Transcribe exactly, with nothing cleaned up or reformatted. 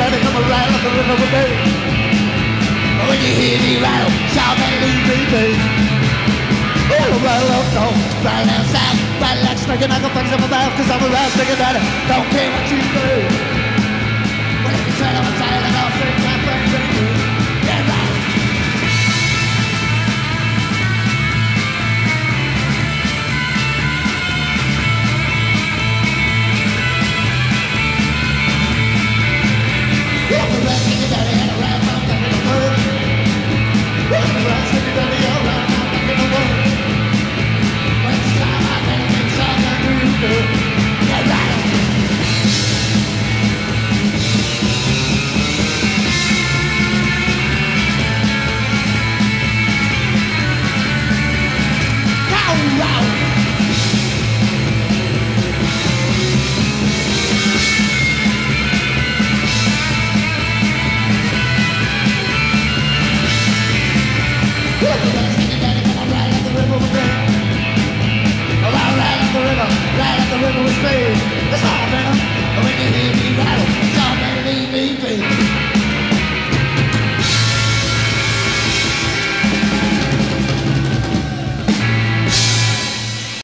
daddy, come and ride up the river with me. When you hear me rattle, shout and leave me be. Oh, rattle up north, rattle down south, rattle like snake and I can fix up my mouth, cause I'm a ride, stick daddy, don't care what you do. Well, if you turn on my time,